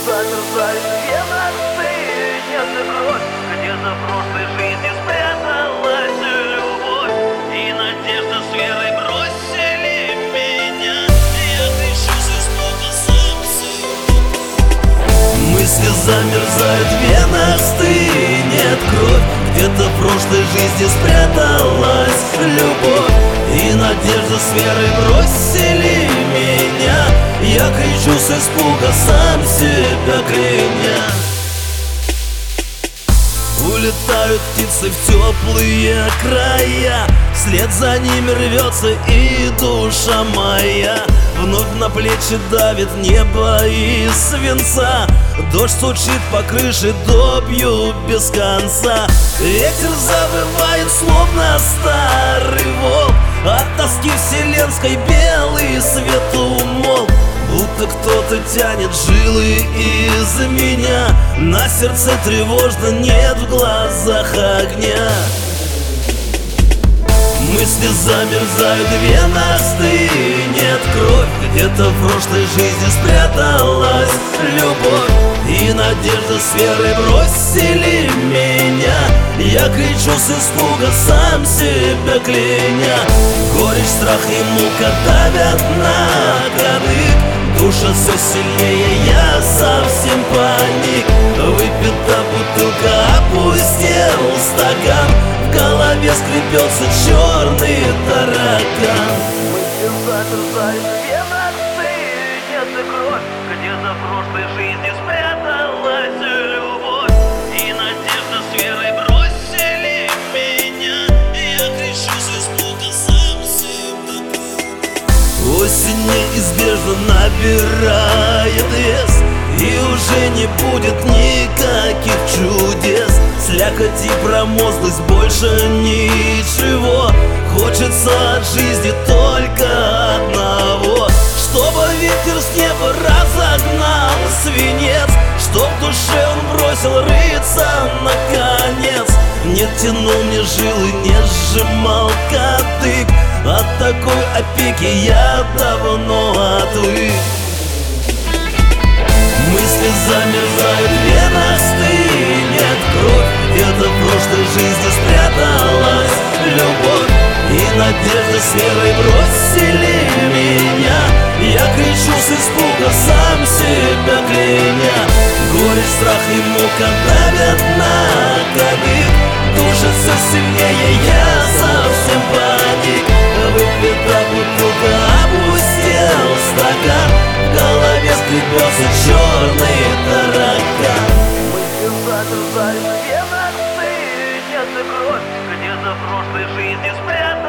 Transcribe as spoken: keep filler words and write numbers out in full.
замерзает вена, стынет кровь. Где-то в прошлой жизни спряталась любовь, и надежда с верой бросили меня. Я кричусь из бока сам себе. Мысли замерзают в венах, стынет кровь. Где-то в прошлой жизни спряталась любовь, и надежда с верой бросили меня. Я кричу с испуга, сам себя кляня. Улетают птицы в теплые края, вслед за ними рвется и душа моя. Вновь на плечи давит небо из свинца, дождь стучит по крыше, добью без конца. Ветер завывает, словно старый волк, от тоски вселенской белый свет умолк. Будто кто-то тянет жилы из меня, на сердце тревожно, нет в глазах огня. Мысли замерзают в венах, стынет кровь. Где-то в прошлой жизни спряталась любовь, и надежда с верой бросили меня. Я кричу с испуга, сам себя кляня. Горечь, страх и мука давят на кадык, душа все сильнее, я совсем паник. Выпита бутылка, опустел стакан, в голове скребется черный таракан. Мысли замерзают в венах, стынет кровь. Где-то в прошлой жизни спряталась любовь, и надежда с верой бросили меня. Я кричу с испуга, сам себя кляня. Осень неизбежно набирает вес, и уже не будет никаких чудес. Слякоть и промозглость, больше ничего. Хочется от жизни только одного: чтобы ветер с неба разогнал свинец, чтоб в душе он бросил рыться наконец. Не тянул мне жилы, не сжимал кадык, от такой опеки я давно отвык. Мысли замерзают в венах, стынет кровь. Где-то в прошлой жизни спряталась любовь, и надежда с верой бросили меня. Я кричу с испуга, сам себя кляня. Горечь, страх и мука давят на кадык, душа все сильнее, я совсем паник. Выпита бутылка, опустел стакан, в голове скребется черный таракан. Мысли замерзают в венах, стынет кровь. Где-то в прошлой жизни спряталась